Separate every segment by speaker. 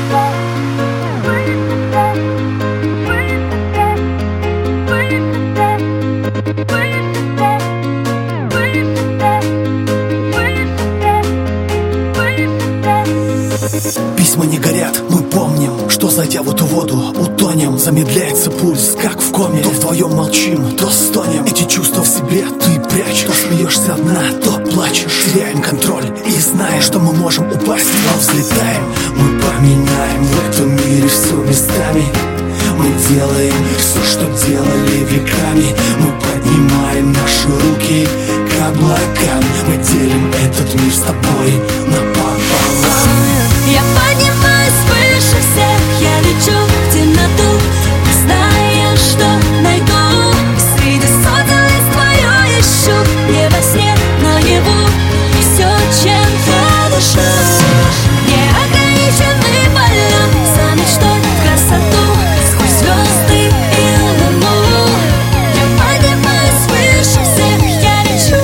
Speaker 1: Письма не горят, мы помним, что зайдя в эту воду, утонем. Замедляется пульс, как в коме. То вдвоем молчим, то стонем. Эти чувства в себе ты прячешь. То смеешься одна, то плачешь. Теряем контроль и знаем, что мы можем упасть, но взлетаем. Мы поменяем в этом мире все местами. Мы делаем все, что делали веками. Мы поднимаем наши руки к облакам. Мы делим этот мир с тобой напополам.
Speaker 2: Я поднимаюсь выше всех, я лечу в темноту, зная, что найду. Среди сотен лист твое ищу, не во сне, наяву. Все, чем я дышу, неограниченный полет за мечтой в красоту, сквозь звезды и луну. Я поднимаюсь выше всех, я лечу.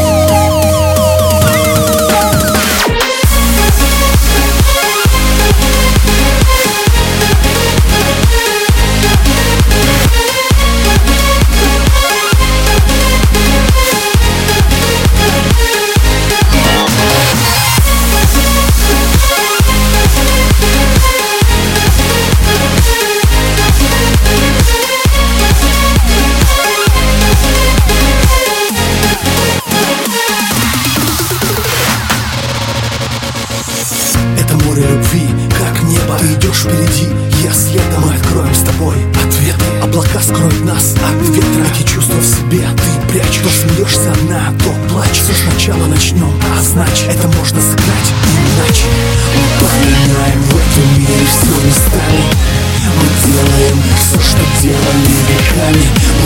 Speaker 1: Любви, как небо, ты идешь впереди, я следом. Мы откроем с тобой ответы. Облака скроют нас от ветра. Эти чувства в себе ты прячешь. То смеешься одна, то плачешь. Все сначала начнем, а значит, это можно сыграть иначе. Мы поменяем в этом мире все местами. Мы делаем все, что делали веками.